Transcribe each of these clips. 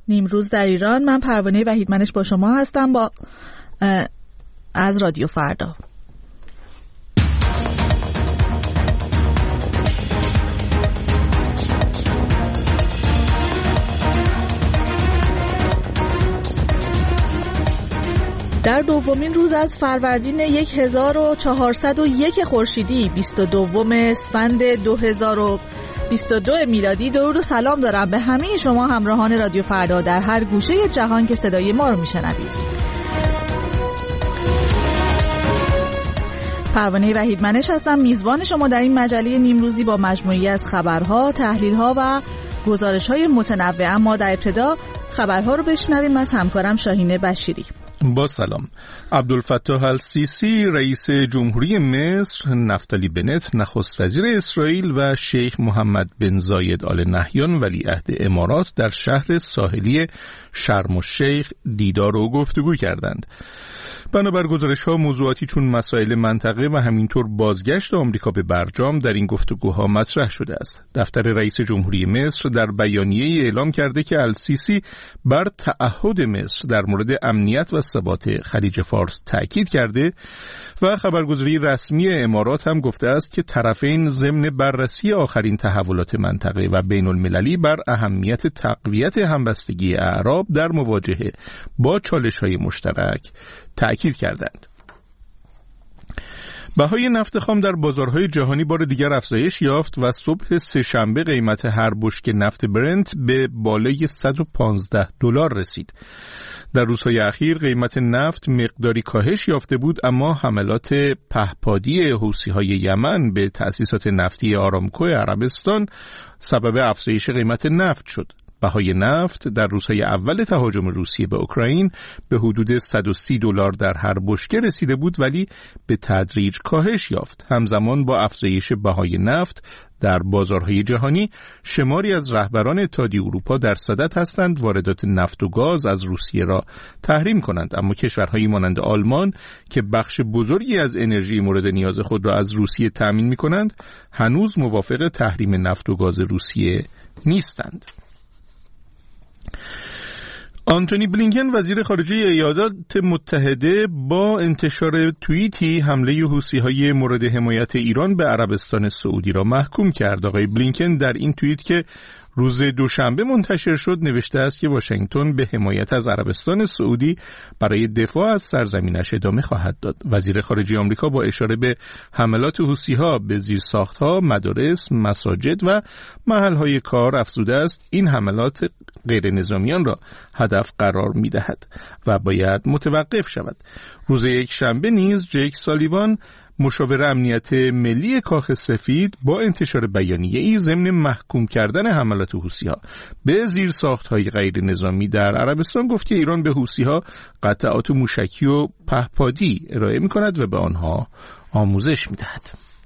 نیمروز در ایران. من پروانه وحیدمنش با شما هستم از رادیو فردا. در دومین روز از فروردین 1401 خورشیدی 22 اسفند 2022 میلادی درود و سلام دارم به همه شما همراهان رادیو فردا در هر گوشه جهان که صدای ما رو میشنوید. پروانه وحیدمنش هستم، میزبان شما در این مجله نیمروزی با مجموعی از خبرها، تحلیلها و گزارش‌های متنوع. اما در ابتدا خبرها رو بشنویم از همکارم شاهین بشیری. با سلام. عبدالفتاح السیسی رئیس جمهوری مصر، نفتالی بنت نخست وزیر اسرائیل و شیخ محمد بن زاید آل نهیان ولیعهد امارات در شهر ساحلی شرم الشیخ دیدار و گفتگو کردند. بنابر گزارش‌ها موضوعاتی چون مسائل منطقه و همینطور بازگشت آمریکا به برجام در این گفتگوها مطرح شده است. دفتر رئیس جمهوری مصر در بیانیه‌ای اعلام کرده که السیسی بر تعهد مصر در مورد امنیت و ثبات خلیج فارس تأکید کرده و خبرگزاری رسمی امارات هم گفته است که طرفین ضمن بررسی آخرین تحولات منطقه و بین المللی بر اهمیت تقویت همبستگی اعراب در مواجهه با چالش‌های مشترک تأکید کردند. بهای نفت خام در بازارهای جهانی بار دیگر افزایش یافت و صبح سه‌شنبه قیمت هر بشکه نفت برنت به بالای $115 رسید. در روزهای اخیر قیمت نفت مقداری کاهش یافته بود، اما حملات پهپادی حوثی‌های یمن به تأسیسات نفتی آرامکو عربستان سبب افزایش قیمت نفت شد. بهای نفت در روزهای اول تهاجم روسیه به اوکراین به حدود $130 در هر بشکه رسیده بود، ولی به تدریج کاهش یافت. همزمان با افزایش بهای نفت در بازارهای جهانی، شماری از رهبران اتحادیه اروپا در صدد هستند واردات نفت و گاز از روسیه را تحریم کنند، اما کشورهایی مانند آلمان که بخش بزرگی از انرژی مورد نیاز خود را از روسیه تامین می‌کنند، هنوز موافق تحریم نفت و گاز روسیه نیستند. آنتونی بلینکن وزیر خارجه ایالات متحده با انتشار توییتی حمله حوثی‌های مورد حمایت ایران به عربستان سعودی را محکوم کرد. آقای بلینکن در این توییت که روز دوشنبه منتشر شد نوشته است که واشنگتن به حمایت از عربستان سعودی برای دفاع از سرزمینش ادامه خواهد داد. وزیر خارجه آمریکا با اشاره به حملات حوثی‌ها به زیرساخت‌ها، مدارس، مساجد و محل‌های کار افزوده است این حملات غیر نظامیان را هدف قرار می‌دهد و باید متوقف شود. روز یکشنبه نیز جیک سالیوان مشاور امنیت ملی کاخ سفید با انتشار بیانیه‌ای ضمن محکوم کردن حملات حوثی‌ها به زیرساخت‌های غیر نظامی در عربستان گفت که ایران به حوثی‌ها قطعات موشکی و پهپادی ارائه می‌کند و به آنها آموزش می‌دهد.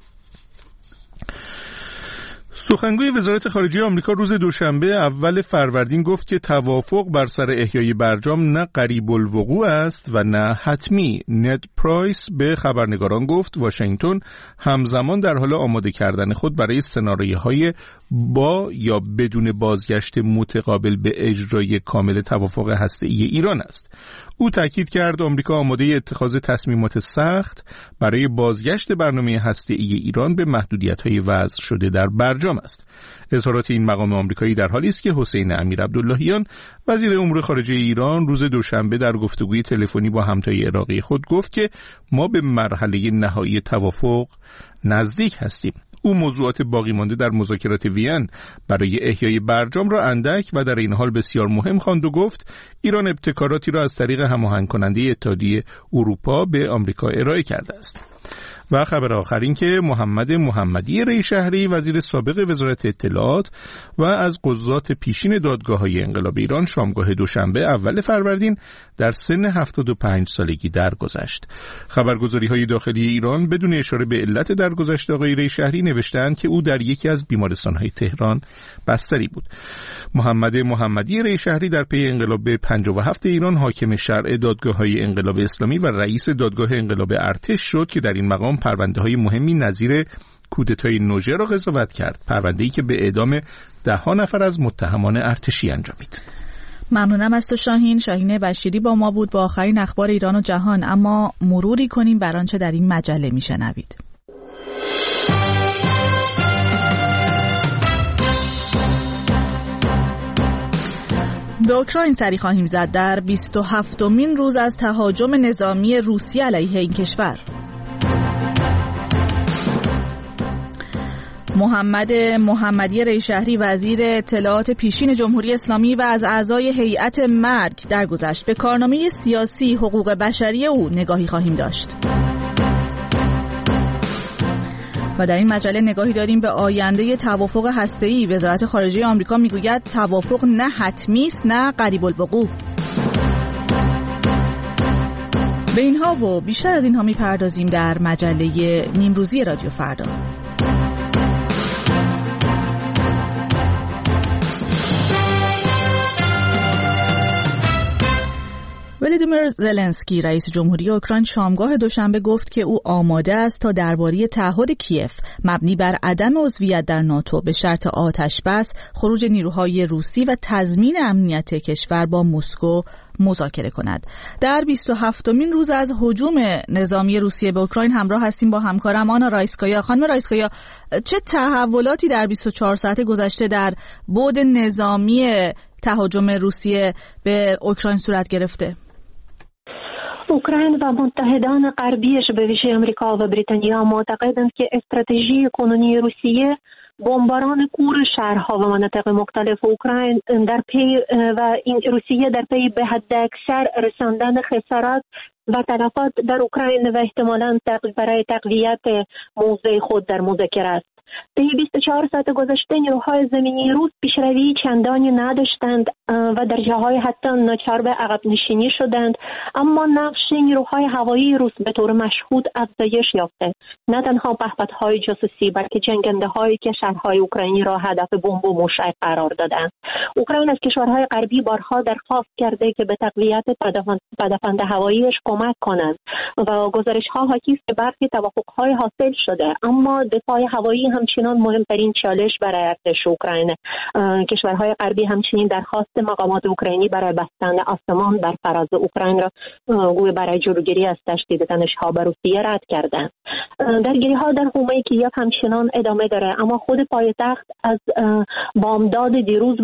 سخنگوی وزارت خارجه آمریکا روز دوشنبه اول فروردین گفت که توافق بر سر احیای برجام نه قریب الوقوع است و نه حتمی. نed پرایس به خبرنگاران گفت واشنگتن همزمان در حال آماده کردن خود برای سناریوهای با یا بدون بازگشت متقابل به اجرای کامل توافق هسته‌ای ایران است. او تاکید کرد آمریکا آماده اتخاذ تصمیمات سخت برای بازگشت برنامه هسته‌ای ایران به محدودیت‌های وضع شده در برجام است. اظهارات این مقام آمریکایی در حالی است که حسین امیرعبداللهیان وزیر امور خارجه ایران روز دوشنبه در گفتگوی تلفنی با همتای عراقی خود گفت که ما به مرحله نهایی توافق نزدیک هستیم. او موضوعات باقی مانده در مذاکرات وین برای احیای برجام را اندک و در این حال بسیار مهم خواند و گفت ایران ابتکاراتی را از طریق هماهنگ کننده اتحادیه اروپا به آمریکا ارائه کرده است. و خبر آخر این که محمد محمدی ری شهری وزیر سابق وزارت اطلاعات و از قضات پیشین دادگاه‌های انقلاب ایران شامگاه دوشنبه اول فروردین در سن 75 سالگی درگذشت. خبرگزاری‌های داخلی ایران بدون اشاره به علت درگذشت آقای ری شهری نوشتند که او در یکی از بیمارستان‌های تهران بستری بود. محمد محمدی ری شهری در پی انقلاب 57 ایران حاکم شرع دادگاه‌های انقلاب اسلامی و رئیس دادگاه انقلاب ارتش شد که در این مقام پرونده‌های مهمی نظیر کودتای نوژه را قضاوت کرد، پرونده‌ای که به اعدام 10 نفر از متهمان ارتشی انجامید. ممنونم از تو شاهین بشیری با ما بود با آخرین اخبار ایران و جهان. اما مروری کنیم بر آنچه در این مجله میشنوید. به اوکراین سری خواهیم زد در 27مین روز از تهاجم نظامی روسیه علیه این کشور. محمد محمدی ریشهری وزیر اطلاعات پیشین جمهوری اسلامی و از اعضای هیئت مرگ درگذشت. به کارنامه سیاسی حقوق بشری او نگاهی خواهیم داشت. و در این مجله نگاهی داریم به آینده توافق هسته‌ای. وزارت خارجه آمریکا میگوید توافق نه حتمی است نه قریب الوقوع. به اینها و بیشتر از اینها میپردازیم در مجله نیمروزی رادیو فردا. ولادیمیر زلنسکی رئیس جمهوری اوکراین شامگاه دوشنبه گفت که او آماده است تا درباره تعهد کیف مبنی بر عدم عضویت در ناتو به شرط آتش بس، خروج نیروهای روسی و تضمین امنیت کشور با مسکو مذاکره کند. در 27مین روز از هجوم نظامی روسیه به اوکراین همراه هستیم با همکارم آنا رایسکایا. خانم رایسکایا، چه تحولاتی در 24 ساعت گذشته در بعد نظامی تهاجم روسیه به اوکراین صورت گرفته؟ اوکراین و متحدان غربیش به ویژه آمریکا و بریتانیا معتقدند که استراتژی کنونی روسیه بمباران کور شهرها و مناطق مختلف اوکراین در پی و این روسیه در پی به حداکثر رساندن خسارات و تلفات در اوکراین و احتمالاً برای تقویت موضع خود در مذاکره است. طی 24 ساعت گذشته نیروهای زمینی روس پیشروی چندانی نداشتند و در جاهای حتی ناچار به عقب نشینی شدند، اما نقش نیروهای هوایی روس به طور مشهود افزایش یافته. نه تنها پهپادهای جاسوسی بلکه جنگنده‌هایی که شهرهای اوکراینی را هدف بمب و موشک قرار دادند. اوکراین از کشورهای غربی بارها درخواست کرده که به تقویت پدافند هواییش کمک کنند و گزارش‌ها حاکی است که برخی توافق‌های حاصل شده، اما دفاع هوایی همچنان مهمترین چالش برای ارتش اوکراین. کشورهای غربی همچنین درخواست مقامات اوکراینی برای بستن آسمان بر فراز اوکراین را گویا برای جلوگیری از تشدید تنش‌ها به روسیه رد کردند. درگیری‌ها در حومه کیف همچنان ادامه داره، اما خود پایتخت از بامداد دیروز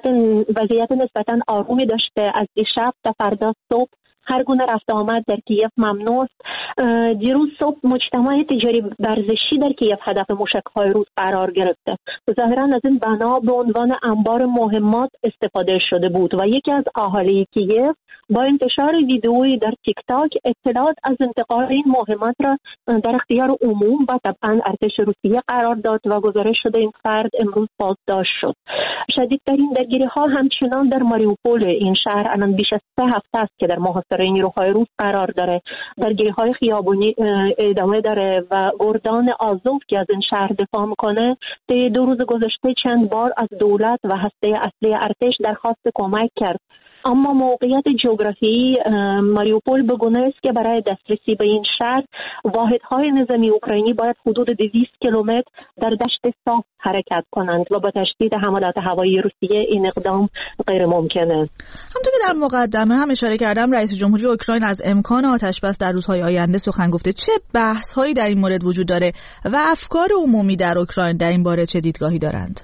وضعیت نسبتاً آرومی داشته. از دیشب تا فردا صبح هر گونه رفت آمد در کیف ممنوع است. دیروز صبح مجتمع تجاری ورزشی در کیف هدف موشک‌های روس قرار گرفته. ظاهراً از این بنا به عنوان انبار مهمات استفاده شده بود و یکی از اهالی کیف با انتشار ویدئویی در تیک تاک اطلاعات از انتقال این مهمات را در اختیار عموم و طبعاً ارتش روسیه قرار داد و گزارش شده این فرد امروز بازداشت شد. شدیدترین درگیری‌ها همچنان در ماریوپول، این شهر الان بیش از 3 هفته است که در محاصره نیروهای روس قرار داره. درگیری‌های خیابانی ادامه داره و گردان آزوف که از این شهر دفاع میکنه طی 2 روز گذشته چند بار از دولت و هسته اصلی ارتش درخواست کمک کرد، اما موقعیت جغرافیایی ماریوپول به گونه است که برای دسترسی به این شهر واحدهای نظامی اوکراینی باید حدود 200 کیلومتر در دشت صاف حرکت کنند و با تشدید حملات هوایی روسیه این اقدام غیر ممکنه. همونطور که در مقدمه هم اشاره کردم، رئیس جمهوری اوکراین از امکان آتش‌بس در روزهای آینده سخن گفته. چه بحث‌هایی در این مورد وجود داره و افکار عمومی در اوکراین در این باره چه دیدگاهی دارند؟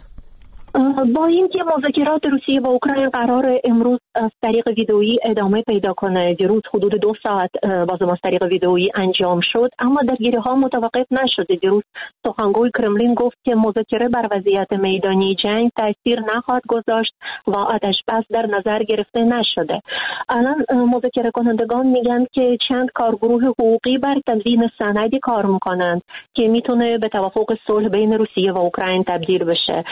با اینکه مذاکرات روسیه و اوکراین قرار امروز از طریق ویدئویی ادامه پیدا کنه، دیروز حدود 2 ساعت باز از طریق ویدئویی انجام شد، اما درگیری‌ها متوقف نشده. دیروز سخنگوی کرملین گفت که مذاکره بر وضعیت میدانی جنگ تاثیر نخواهد گذاشت و آتش‌بس در نظر گرفته نشده. الان مذاکره کنندگان میگن که چند کارگروه حقوقی بر تدوین سندی کار میکنند که میتونه به توافق صلح بین روسیه و اوکراین تبدیل بشه.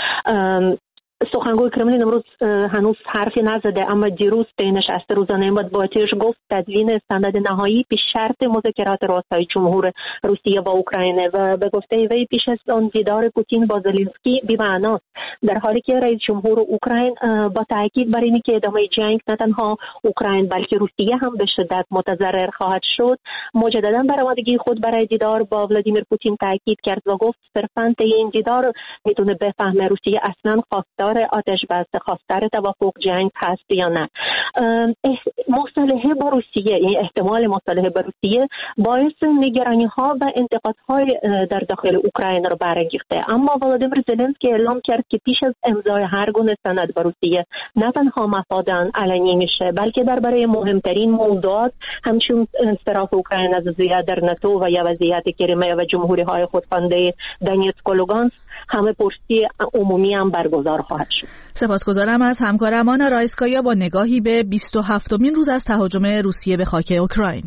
سخنگوی کرملین امروز هنوز حرفی نزده، اما دیروز در نشست روزانه مطبوعاتیش گفت تدوین سند نهایی پیش شرط مذاکرات رؤسای جمهور روسیه و اوکراین و به گفته وی پیش از آن دیدار پوتین با زلنسکی بی‌معناست، در حالی که رئیس جمهور اوکراین با تاکید بر اینکه ادامه جنگ نه تنها اوکراین بلکه روسیه هم به شدت متضرر خواهد شد، مجددا بر آمادگی خود برای دیدار با ولادیمیر پوتین تاکید کرد و گفت صرفاً این دیدار میتونه بفهمه روسیه اصلاً خواستار خواستار آتش بس، خواستار توافق جنگ هست یا نه. مصالحه با روسیه، این احتمال مصالحه با روسیه باعث نگرانی ها و انتقاد های در داخل اوکراین را برانگیخته. اما ولادیمیر زلنسکی اعلام کرد که پیش از امضای هر گونه سند با روسیه نه تنها مفاد آن علنی میشه، بلکه درباره مهمترین موضوعات همچون انصراف اوکراین از عضویت در ناتو و یا وضعیت کریمیا و جمهوری های خودخوانده دونیتسک و لوگانسک همه پرسی عمومی هم برگزار خواهد شد. سپاسگزارم از همکارم آنا رایسکایا با نگاهی به 27مین روز از تهاجم روسیه به خاک اوکراین.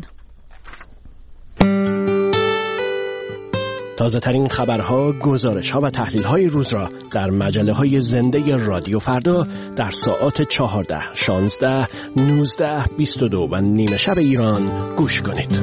تازه ترین خبرها، گزارش‌ها و تحلیل‌های روز را در مجله‌های زنده رادیو فردا در ساعات 14, 16, 19, 22 و نیمه شب ایران گوش کنید.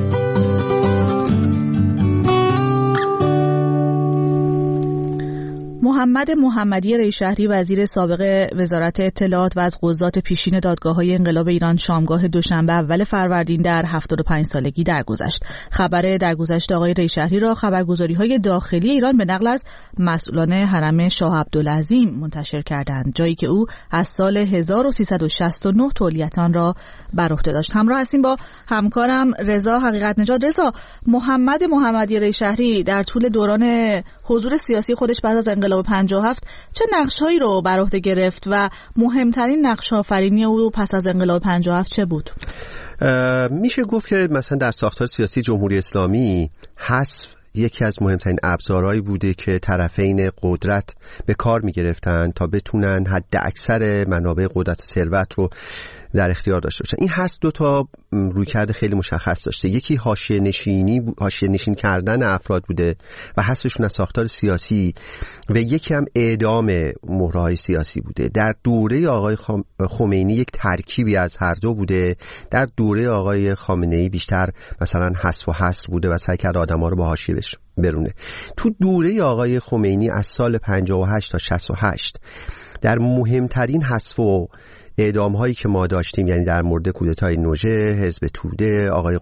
محمد محمدی ریشهری وزیر سابق وزارت اطلاعات و از قضات پیشین دادگاه‌های انقلاب ایران شامگاه دوشنبه اول فروردین در 75 سالگی درگذشت. خبر درگذشت آقای ریشهری را خبرگزاری‌های داخلی ایران به نقل از مسئولان حرم شاه عبدالعظیم منتشر کردند، جایی که او از سال 1369 تولیت آن را بر عهده داشت. همراه هستیم با همکارم رضا حقیقت نژاد. رضا، محمد محمدی ریشهری در طول دوران حضور سیاسی خودش بعد از انقلاب 57 چه نقش‌هایی رو بر عهده گرفت و مهمترین نقش آفرینی او پس از انقلاب 57 چه بود؟ میشه گفت که مثلا در ساختار سیاسی جمهوری اسلامی حذف یکی از مهمترین ابزارهایی بوده که طرفین قدرت به کار می‌گرفتن تا بتونن حد اکثر منابع قدرت و ثروت رو در اختیار داشته باشن. این هست دو تا رویکرد خیلی مشخص داشته. یکی حاشیه نشین کردن افراد بوده و حذفشون از ساختار سیاسی و یکی هم اعدام مهره‌های سیاسی بوده. در دوره آقای خمینی یک ترکیبی از هر دو بوده. در دوره آقای خامنه‌ای بیشتر مثلا حذف و حصر بوده و سعی کرد آدم‌ها رو با حاشیه برونه. تو دوره آقای خمینی از سال 58 تا 68 در مهمترین حذف و اعدام هایی که ما داشتیم، یعنی در مورد کودتای نوژه، حزب توده، آقای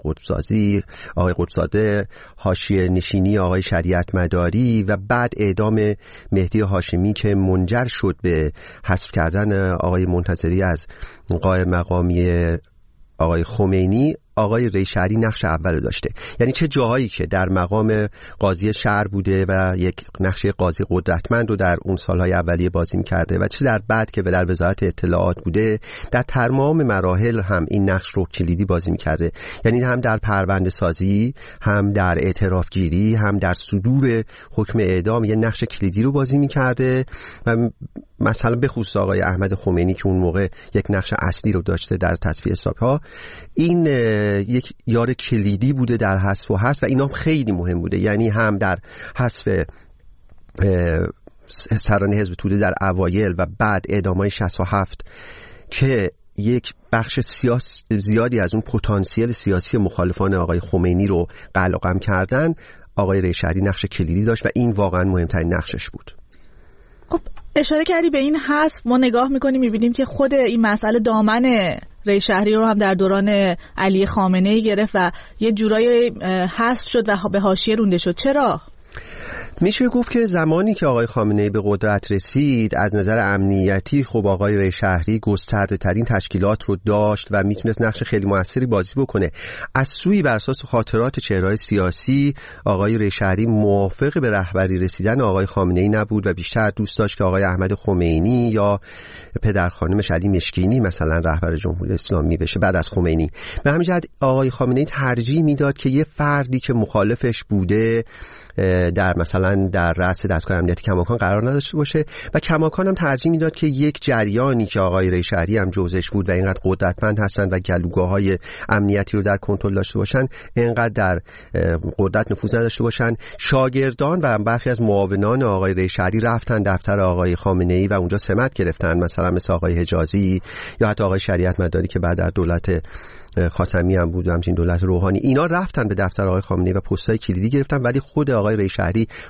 قطبزاده، حاشیه نشینی آقای شریعت مداری و بعد اعدام مهدی هاشمی که منجر شد به حذف کردن آقای منتظری از قائم مقامی آقای خمینی، آقای ریشهری نقش اول داشته. یعنی چه جاهایی که در مقام قاضی شهر بوده و یک نقش قاضی قدرتمند رو در اون سالهای اولیه بازی می‌کرده و چه در بعد که در وزارت اطلاعات بوده، در تمام مراحل هم این نقش رو کلیدی بازی می‌کرده. یعنی هم در پرونده سازی، هم در اعتراف گیری، هم در صدور حکم اعدام یه نقش کلیدی رو بازی می‌کرده و مثلا به خصوص آقای احمد خمینی که اون موقع یک نقش اصلی رو داشته در تصفیه حساب‌ها، این یک یار کلیدی بوده در حذف و حذف و اینا خیلی مهم بوده. یعنی هم در حذف سران حزب توده در اوایل و بعد اعدام‌های 67 که یک بخش زیادی از اون پتانسیل سیاسی مخالفان آقای خمینی رو قلقم کردن، آقای ریشهری نقش کلیدی داشت و این واقعا مهمترین نقشش بود. خب اشاره کردی به این حذف، ما نگاه میکنیم میبینیم که خود این مسئله دامن ریشهری رو هم در دوران علی خامنه‌ای گرفت و یه جورایی حذف شد و به حاشیه رونده شد. چرا؟ میشه گفت که زمانی که آقای خامنه‌ای به قدرت رسید از نظر امنیتی خب آقای ریشهری گسترده ترین تشکیلات رو داشت و میتونست نقش خیلی موثری بازی بکنه. از سوی بر اساس خاطرات چهره‌های سیاسی آقای ریشهری موافق به رهبری رسیدن آقای خامنه‌ای نبود و بیشتر دوست داشت که آقای احمد خمینی یا پدرخوانمش علی مشکینی مثلا رهبر جمهوری اسلامی بشه بعد از خمینی. به همین جهت آقای خامنه‌ای ترجیح میداد که یه فردی که مخالفش بوده در مثلا در رأس دستگاه امنیتی کماکان قرار نداشته باشه و کماکان هم ترجیح میداد که یک جریانی که آقای ریشهری هم جزش بود و اینقدر قدرتمند هستن و گلوگاه‌های امنیتی رو در کنترل داشته باشن، اینقدر در قدرت نفوذ نداشته باشن. شاگردان و برخی از معاونان آقای ریشهری رفتن دفتر آقای خامنه‌ای و اونجا سمت گرفتن، مثلا مثل آقای حجازی یا حتی آقای شریعت مداری که بعد در دولت خاتمی هم بود و همچنین دولت روحانی، اینا رفتن به دفتر آقای خامنه‌ای و پست‌های کلیدی گرفتن، ولی خود آقای ریشهری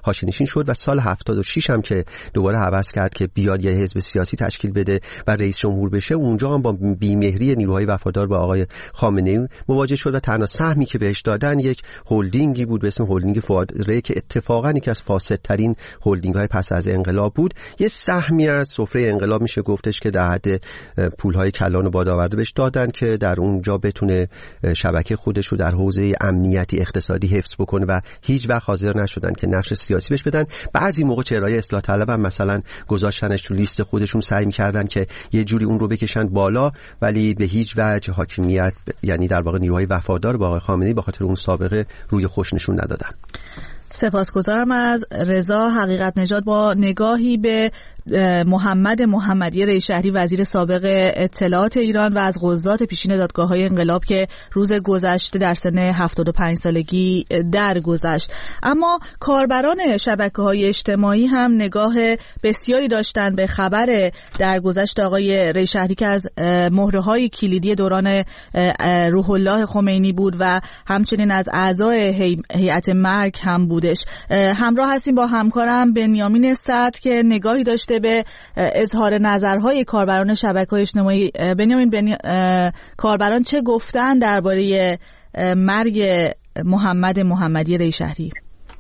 حاشیه‌نشین شد و سال 76 هم که دوباره هوس کرد که بیاد یه حزب سیاسی تشکیل بده و رئیس جمهور بشه، اونجا هم با بیمهری نیروهای وفادار به آقای خامنه‌ای مواجه شد و تنها سهمی که بهش دادن یک هلدینگی بود به اسم هلدینگ فؤاد ری که اتفاقا یکی از فاسدترین هلدینگ‌های پس از انقلاب بود. یه سهمی از سفره انقلاب میشه گفتش که در حد پول‌های کلان و بادآورده بهش دادن که در اونجا بتونه شبکه خودش رو در حوزه امنیتی اقتصادی حفظ بکنه و هیچ وقت حاضر نشدن که نقش سیاسی بهش بدن. بعضی موقع چهره‌های اصلاح طلب هم مثلا گذاشتنش تو لیست خودشون، سعی می‌کردن که یه جوری اون رو بکشن بالا، ولی به هیچ وجه حاکمیت، یعنی در واقع نیروهای وفادار به آقای خامنه‌ای، به خاطر اون سابقه روی خوش نشون ندادن. سپاسگزارم از رضا حقیقت نژاد با نگاهی به محمد محمدی ری شهری وزیر سابق اطلاعات ایران و از قضات پیشین دادگاه‌های انقلاب که روز گذشته در سن 75 سالگی درگذشت. اما کاربران شبکه‌های اجتماعی هم نگاه بسیاری داشتن به خبر درگذشت آقای ری شهری که از مهره‌های کلیدی دوران روح الله خمینی بود و همچنین از اعضای هیئت مرگ هم بودش. همراه هستیم با همکارم بنیامین سعد که نگاهی داشته به اظهار نظرهای کاربران شبکه‌های اجتماعی. بنیامین، کاربران چه گفتن درباره مرگ محمد محمدی ری شهری؟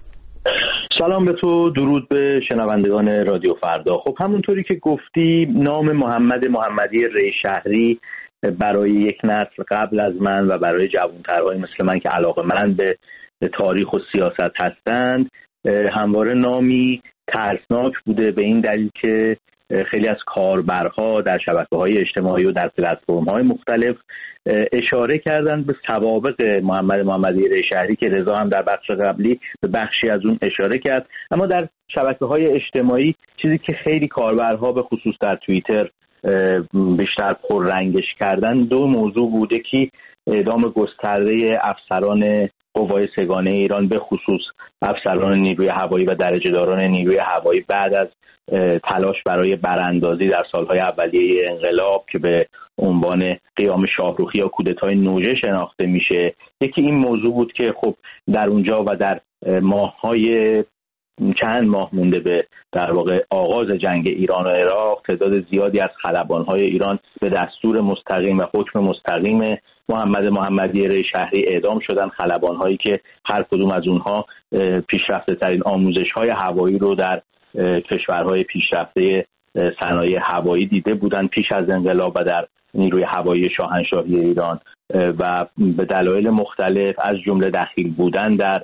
سلام به تو، درود به شنوندگان رادیو فردا. خب همونطوری که گفتی، نام محمد محمدی ری شهری برای یک نسل قبل از من و برای جوان‌ترهای مثل من که علاقه‌مند به تاریخ و سیاست هستند همواره نامی ترسناک بوده، به این دلیل که خیلی از کاربرها در شبکه‌های اجتماعی و در پلتفرم‌های مختلف اشاره کردند به سوابق محمد محمدی ری شهری که رضا هم در بخش قبلی به بخشی از اون اشاره کرد. اما در شبکه‌های اجتماعی چیزی که خیلی کاربرها به خصوص در توییتر بیشتر پررنگش کردن دو موضوع بوده که اعدام گسترده افسران قوای سگانه ایران، به خصوص افسران نیروی هوایی و درجه‌داران نیروی هوایی بعد از تلاش برای براندازی در سالهای اولیه انقلاب که به عنوان قیام شاهروخی یا کودتای نوژه شناخته میشه. یکی این موضوع بود که خب در اونجا و در ماه‌های چند ماه مونده به در واقع آغاز جنگ ایران و عراق، تعداد زیادی از خلبان‌های ایران به دستور مستقیم و حکم مستقیم محمد محمدی ری شهری اعدام شدن. خلبان‌هایی که هر کدوم از اونها پیشرفته‌ترین آموزش‌های هوایی رو در کشورهای پیشرفته صنایع هوایی دیده بودن پیش از انقلاب و در نیروی هوایی شاهنشاهی ایران و به دلایل مختلف از جمله دخیل بودن در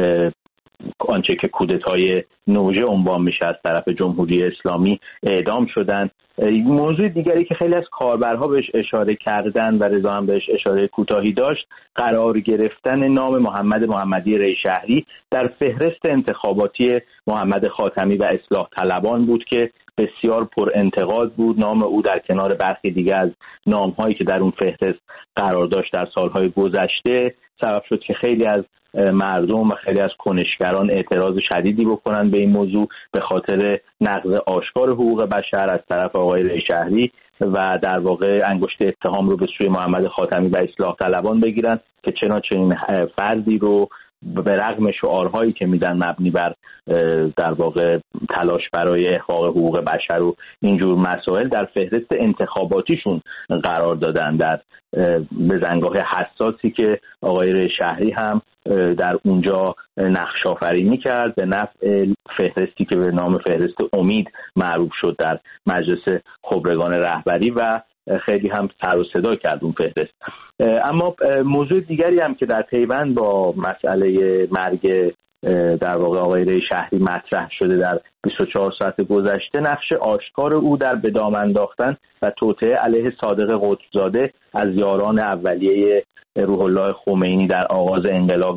آنچه که کودتای نوژه عنوان میشه از طرف جمهوری اسلامی اعدام شدن. موضوع دیگری که خیلی از کاربرها بهش اشاره کردن و رضا هم بهش اشاره کوتاهی داشت، قرار گرفتن نام محمد محمدی ری شهری در فهرست انتخاباتی محمد خاتمی و اصلاح طلبان بود که بسیار پر انتقاد بود. نام او در کنار برخی دیگه از نام‌هایی که در اون فهرست قرار داشت در سالهای گذشته سبب شد که خیلی از مردم و خیلی از کنشگران اعتراض شدیدی بکنن به این موضوع به خاطر نقض آشکار حقوق بشر از طرف آقای ری شهری و در واقع انگشت اتهام رو به سوی محمد خاتمی و اصلاح طلبان بگیرن که چنین فردی رو به رغم شعارهایی که میدن مبنی بر در واقع تلاش برای احقاق حقوق بشر و اینجور مسائل در فهرست انتخاباتیشون قرار دادن، در بزنگاه حساسی که آقای ری شهری هم در اونجا نقش آفرینی کرد به نفع فهرستی که به نام فهرست امید معروف شد در مجلس خبرگان رهبری و خیلی هم سر و صدا کرد اون فهرست. اما موضوع دیگری هم که در پیوند با مسئله مرگ در واقع آقای ری شهری مطرح شده در 24 ساعت گذشته، نقش آشکار او در به دام انداختن و توطئه علیه صادق قطب‌زاده از یاران اولیه روح الله خمینی در آغاز انقلاب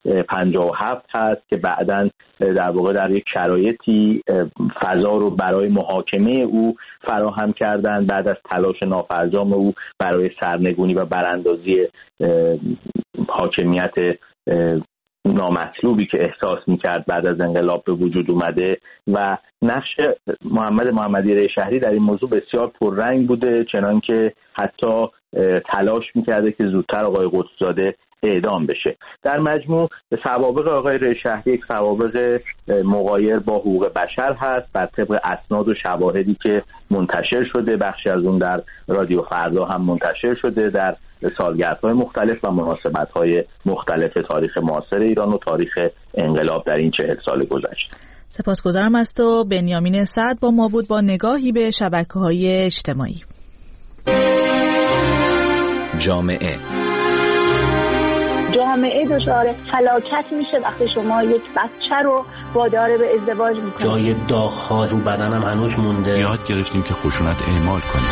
57 هست که بعداً در واقع در یک شرایطی فضا رو برای محاکمه او فراهم کردند بعد از تلاش نافرجام او برای سرنگونی و براندازی حاکمیت نامطلوبی که احساس میکرد بعد از انقلاب به وجود اومده و نقش محمد محمدی ری شهری در این موضوع بسیار پررنگ بوده، چنان که حتی تلاش میکرده که زودتر آقای قطب‌زاده اعدام بشه. در مجموع سوابق آقای ری شهری یک سوابق مغایر با حقوق بشر هست بر طبق اسناد و شواهدی که منتشر شده. بخشی از اون در رادیو فردا هم منتشر شده در سالگردهای مختلف و مناسبت‌های مختلف تاریخ معاصر ایران و تاریخ انقلاب در این 40 سال گذشته. سپاسگزارم از تو. بنیامین سعد با ما بود با نگاهی به شبکه‌های اجتماعی. جامعه دچار فلاکت میشه وقتی شما یک بچه رو وادار به ازدواج میکنید. جای داغ‌ها رو بدنم هنوز مونده. یاد گرفتیم که خشونت اعمال کنیم.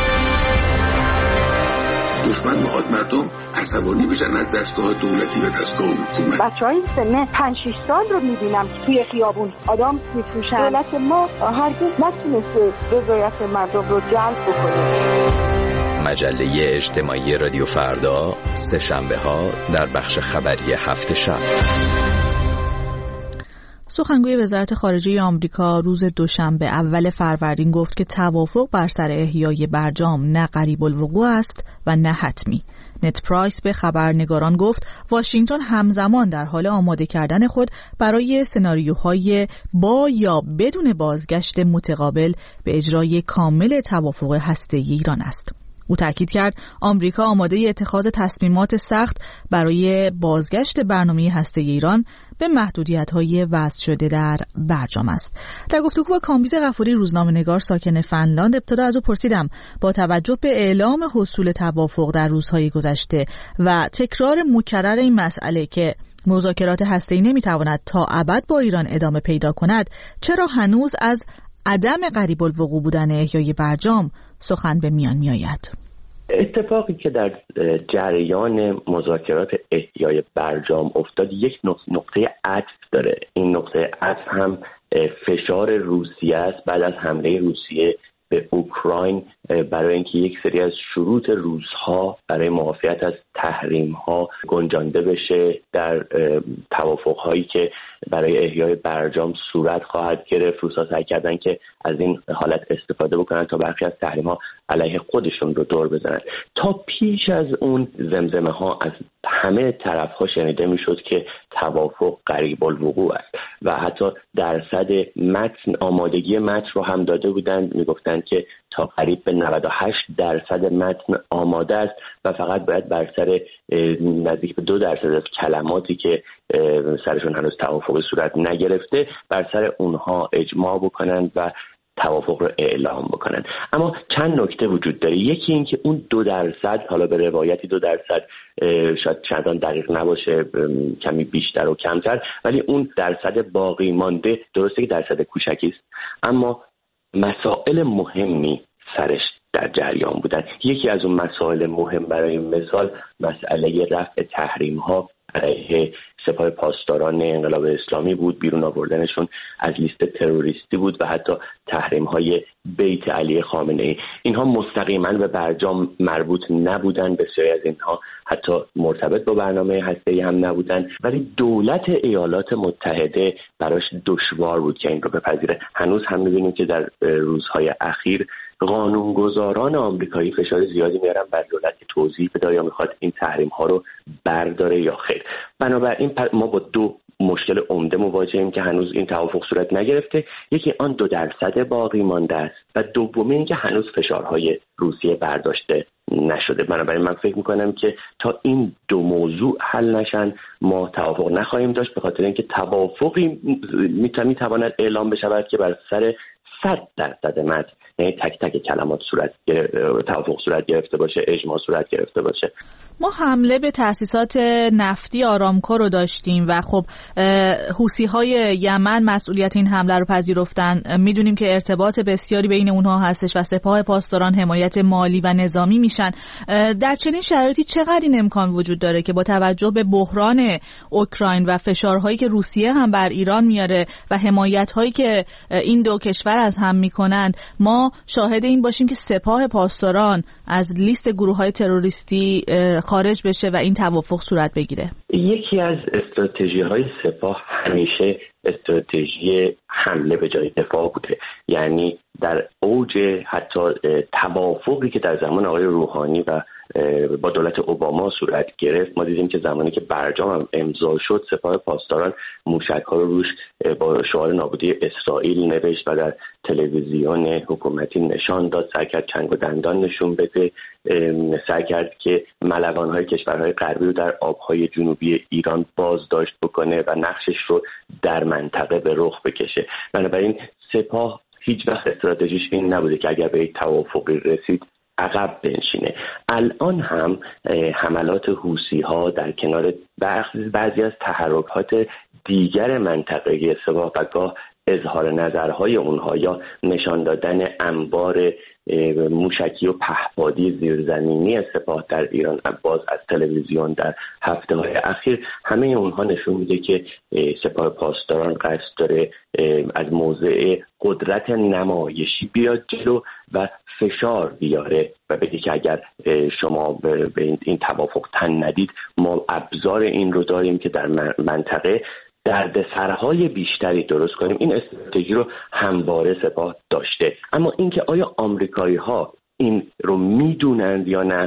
دشمن میخواد مردم عصبانی بشن از دستگاه دولتی و دستگاه حکومت. بچه‌های سن 5-6 سال رو میبینم توی خیابون آدم میفروشن. دولت ما هرگز نتونسته رضایت مردم رو جلب بکنه. مجله اجتماعی رادیو فردا سه شنبه ها در بخش خبری هفت شب. سخنگوی وزارت خارجه آمریکا روز دوشنبه اول فروردین گفت که توافق بر سر احیای برجام نه قریب الوقوع است و نه حتمی. نت پرایس به خبرنگاران گفت واشنگتن همزمان در حال آماده کردن خود برای سناریوهای با یا بدون بازگشت متقابل به اجرای کامل توافق هسته‌ای ایران است. او تاکید کرد آمریکا آماده اتخاذ تصمیمات سخت برای بازگشت برنامه هسته‌ای ایران به محدودیت‌های وضع شده در برجام است. در گفتگو با کامبیز غفوری روزنامه‌نگار ساکن فنلاند ابتدا از او پرسیدم با توجه به اعلام حصول توافق در روزهای گذشته و تکرار مکرر این مسئله که مذاکرات هسته‌ای نمی‌تواند تا ابد با ایران ادامه پیدا کند، چرا هنوز از عدم قریب الوقوع بودن احیای برجام سخن به میان میآید؟ اتفاقی که در جریان مذاکرات احیای برجام افتاد یک نقطه عطف داره. این نقطه عطف هم فشار روسیه است بعد از حمله روسیه به اوکراین برای اینکه یک سری از شروط روس‌ها برای معافیت از تحریم‌ها گنجانده بشه در توافق‌هایی که برای احیای برجام صورت خواهد گرفت. روس‌ها سعی کردن که از این حالت استفاده بکنن تا برخی از تحریم‌ها علیه خودشون رو دور بزنن. تا پیش از اون زمزمه‌ها از همه طرف‌ها شنیده می‌شد که توافق قریب الوقوع است و حتی درصد متن آمادگی متن رو هم داده بودن. میگفتن که تا قریب به 98% متن آماده است و فقط باید بر سر نزدیک به 2% از کلماتی که سرشون هنوز توافق صورت نگرفته بر سر اونها اجماع بکنن و توافق رو اعلام بکنن. اما چند نکته وجود داره. یکی این که اون 2% حالا به روایتی 2% شاید چندان دقیق نباشه، کمی بیشتر و کمتر، ولی اون درصد باقی مانده درسته که درصد کوچکی است اما مسائل مهمی سرش در جریان بودن. یکی از اون مسائل مهم برای مثال مسئله رفع تحریم ها علیه سپاه پاسداران انقلاب اسلامی بود، بیرون آوردنشون از لیست تروریستی بود و حتی تحریم های بیت علی خامنه ای. اینها مستقیما به برجام مربوط نبودن، بسیاری از اینها حتی مرتبط با برنامه هسته‌ای هم نبودن، ولی دولت ایالات متحده براش دشوار بود که این رو بپذیره. هنوز هم می‌بینیم که در روزهای اخیر قانونگذاران آمریکایی فشار زیادی میارن بر دولت که توضیح بده یا میخواد این تحریم ها رو برداره یا خیر. بنابراین ما با دو مشکل عمده مواجهیم که هنوز این توافق صورت نگرفته. یکی آن 2% باقی مانده است و دومی این که هنوز فشارهای روسیه برداشته نشده. بنابراین من فکر میکنم که تا این دو موضوع حل نشن ما توافق نخواهیم داشت، به خاطر اینکه توافقی میتواند اعلام بشود که بر سر 100% متن، یعنی تک تک کلمات توافق صورت گرفته باشه، اجماع صورت گرفته باشه. ما حمله به تأسیسات نفتی آرامکو رو داشتیم و خب حوثی‌های یمن مسئولیت این حمله رو پذیرفتن. میدونیم که ارتباط بسیاری بین اونها هستش و سپاه پاسداران حمایت مالی و نظامی میشن. در چنین شرایطی چقدر این امکان وجود داره که با توجه به بحران اوکراین و فشارهایی که روسیه هم بر ایران میاره و حمایت‌هایی که این دو کشور از هم میکنند ما شاهد این باشیم که سپاه پاسداران از لیست گروه‌های تروریستی خارج بشه و این توافق صورت بگیره؟ یکی از استراتژی‌های سپاه همیشه استراتژی حمله به جای دفاع بوده. یعنی در اوج حتی توافقی که در زمان آقای روحانی و با دولت اوباما صورت گرفت، ما دیدیم که زمانی که برجام هم امضا شد، سپاه پاسداران موشک‌ها رو روش با شعار نابودی اسرائیل نوشت و در تلویزیون حکومتی نشان داد، سعی کرد چنگ و دندان نشون بده، سعی کرد که ملوان‌های کشورهای غربی رو در آب‌های جنوبی ایران بازداشت بکنه و نقشش رو در منطقه به رخ بکشه. بنابراین سپاه هیچ وقت استراتژیش این نبوده که اگر به یک توافقی رسید عقب بنشینه. الان هم حملات حوثی‌ها در کنار بعضی از تحرکات دیگر منطقه سپاه و گاه اظهار نظرهای اونها یا نشان دادن انبار موشکی و پهپادی زیرزمینی سپاه در ایران باز از تلویزیون در هفته‌های اخیر، همه اونها نشون میده که سپاه پاسداران قصد داره از موضع قدرت نمایشی بیاد جلو و فشار بیاره و بگه که اگر شما به این توافق تن ندید ما ابزار این رو داریم که در منطقه دردسرهای بیشتری درست کنیم. این استراتژی رو همواره سپاه داشته، اما اینکه آیا آمریکایی‌ها این رو میدونند یا نه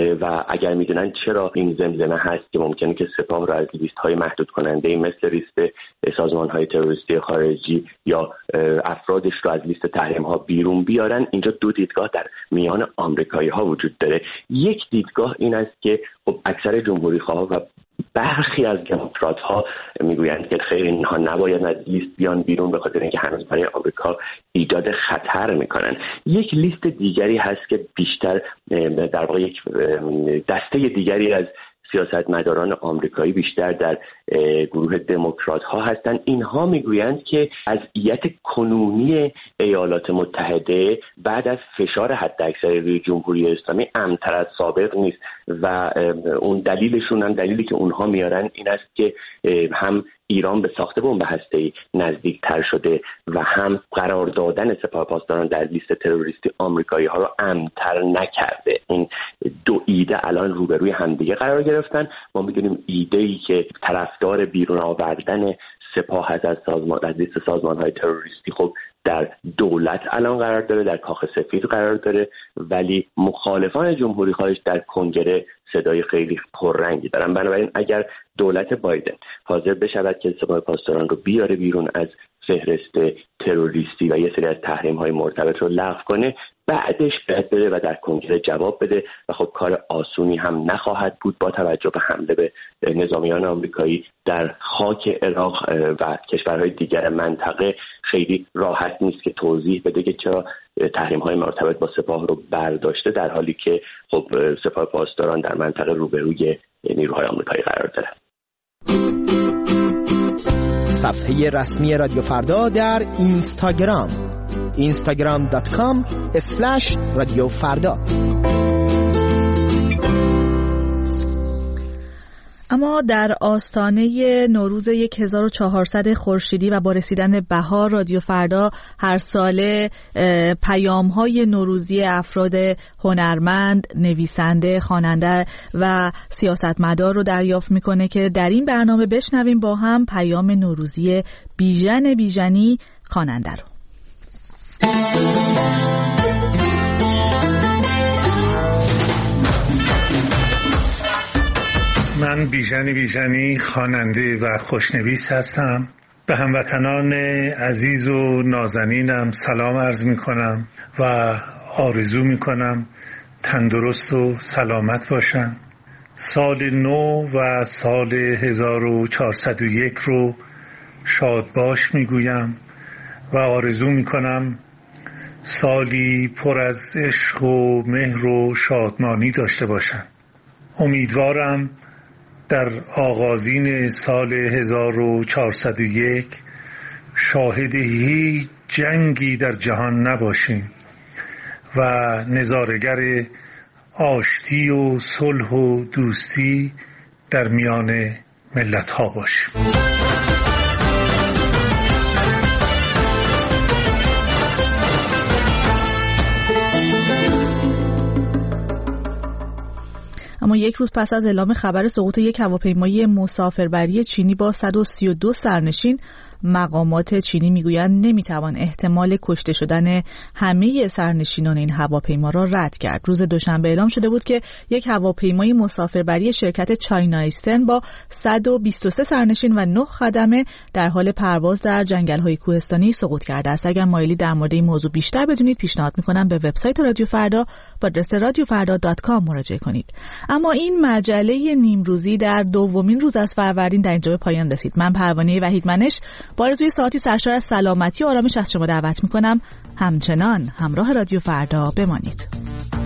و اگر میدونن چرا این زمزمه هست که ممکنه که سپاه رو از لیست‌های محدود کننده مثل لیست سازمان‌های تروریستی خارجی یا افرادش رو از لیست تحریم‌ها بیرون بیارن. اینجا دو دیدگاه در میان آمریکایی‌ها وجود داره. یک دیدگاه این است که خب اکثر جمهوری‌خواها و برخی از دموکرات‌ها میگویند که خیر اینها نباید از لیست بیان بیرون به خاطر اینکه هنوز برای آمریکا ایجاد خطر میکنن. یک لیست دیگری هست که بیشتر در واقع یک دسته دیگری از سیاستمداران آمریکایی بیشتر در گروه دموکرات ها هستند. اینها میگویند که وضعیت کنونی ایالات متحده بعد از فشار حداکثری روی جمهوری اسلامی امن‌تر از سابق نیست و اون دلیلشون هم دلیلی که اونها میارن این است که هم ایران به ساخت بمب هسته‌ای نزدیکتر شده و هم قرار دادن سپاه پاسداران در لیست تروریستی آمریکایی ها رو امن‌تر نکرده. این دو ایده الان روبروی همدیگه قرار گرفتن. ما می‌دونیم ایده‌ای که طرفدار بیرون آوردن سپاه از لیست سازمان‌های تروریستی خب در دولت الان قرار داره، در کاخ سفید قرار داره، ولی مخالفان جمهوری خواهش در کنگره صدای خیلی پررنگی دارن. بنابراین اگر دولت بایدن حاضر بشود که سپاه پاسداران رو بیاره بیرون از فهرست تروریستی و یه سری از تحریم‌های مرتبط رو لغو کنه، بعدش بره و در کنگره جواب بده و خب کار آسونی هم نخواهد بود با توجه به حمله به نظامیان آمریکایی در خاک عراق و کشورهای دیگر منطقه. خیلی راحت نیست که توضیح بده که چرا تحریم‌های مرتبط با سپاه رو برداشته در حالی که خب سپاه پاسداران در منطقه روبروی نیروهای آمریکایی قرار داره. صفحه رسمی رادیو فردا در اینستاگرام instagram.com/رادیو فردا. اما در آستانه نوروز 1400 خورشیدی و با رسیدن بهار، رادیو فردا هر ساله پیام‌های نوروزی افراد هنرمند، نویسنده، خواننده و سیاستمدار رو دریافت میکنه که در این برنامه بشنویم با هم پیام نوروزی بیژنی خواننده رو. من بیژنی خواننده و خوشنویس هستم. به هموطنان عزیز و نازنینم سلام عرض می کنم و آرزو می کنم تندرست و سلامت باشن. سال نو و سال 1401 رو شادباش می گویم و آرزو می کنم سالی پر از عشق و مهر و شادمانی داشته باشن. امیدوارم در آغازین سال 1401 شاهد هیچ جنگی در جهان نباشیم و نظارگر آشتی و صلح و دوستی در میان ملت‌ها باشیم. اما یک روز پس از اعلام خبر سقوط یک هواپیمای مسافربری چینی با 132 سرنشین مقامات چینی میگویند نمیتوان احتمال کشته شدن همه سرنشینان این هواپیما را رد کرد. روز دوشنبه اعلام شده بود که یک هواپیمای مسافربری شرکت چاینا ایسترن با 123 سرنشین و 9 خدمه در حال پرواز در جنگل‌های کوهستانی سقوط کرده است. اگر مایلی در مورد این موضوع بیشتر بدونید پیشنهاد می‌کنم به وبسایت رادیو فردا با آدرس radiofarda.com مراجعه کنید. اما این مجله نیمروزی در دومین روز از فروردین در اینجا به پایان رسید. من پروانه وحیدمنش با آرزوی ساعتی سرشار از سلامتی و آرامش از شما دعوت می‌کنم همچنان همراه رادیو فردا بمانید.